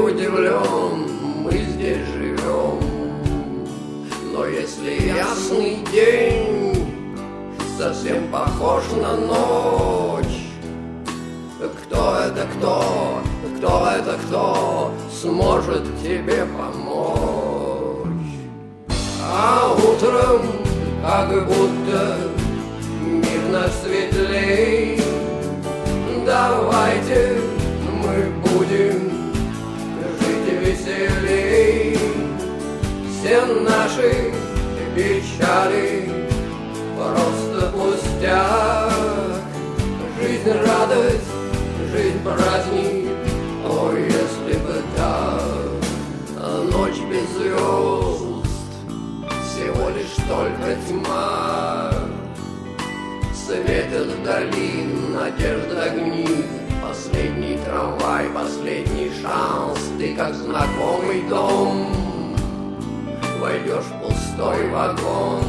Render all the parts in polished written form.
удивлен, мы здесь живем. Но если ясный день совсем похож на ночь, кто это кто? Кто это кто сможет тебе помочь? А утром как будто мир светлей. Давайте мы будем жить веселей. Все наши печали просто пустяк. Жизнь радость, жизнь праздник, о, если бы так. Ночь без звезд, всего лишь только тьма. Светят вдали надежда огни. Последний трамвай, последний шанс. Ты как знакомый дом войдешь в пустой вагон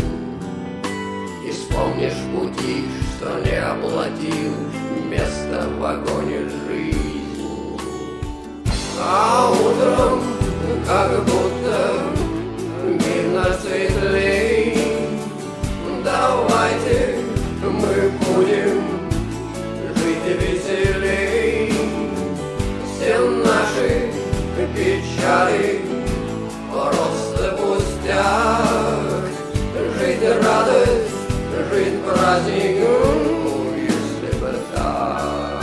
и вспомнишь пути, что не оплатил место в вагоне жизнь. А утром как будто мир светлей. Давайте мы будем жить веселей. Все наши печали просто пустяк. Жизнь радость, жизнь праздник, если бы так.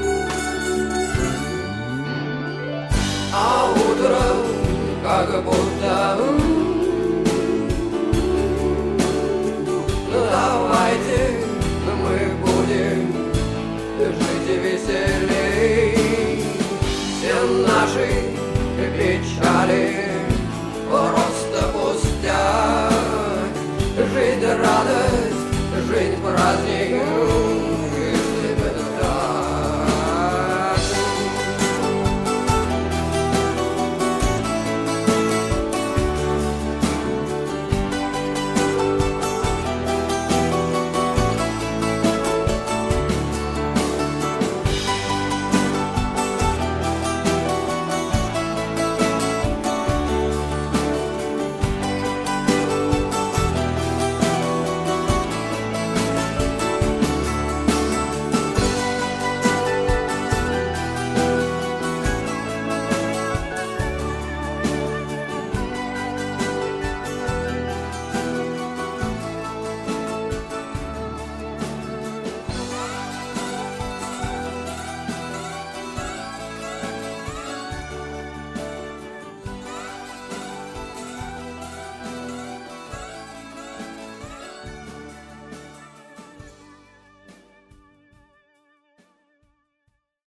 А утром как будто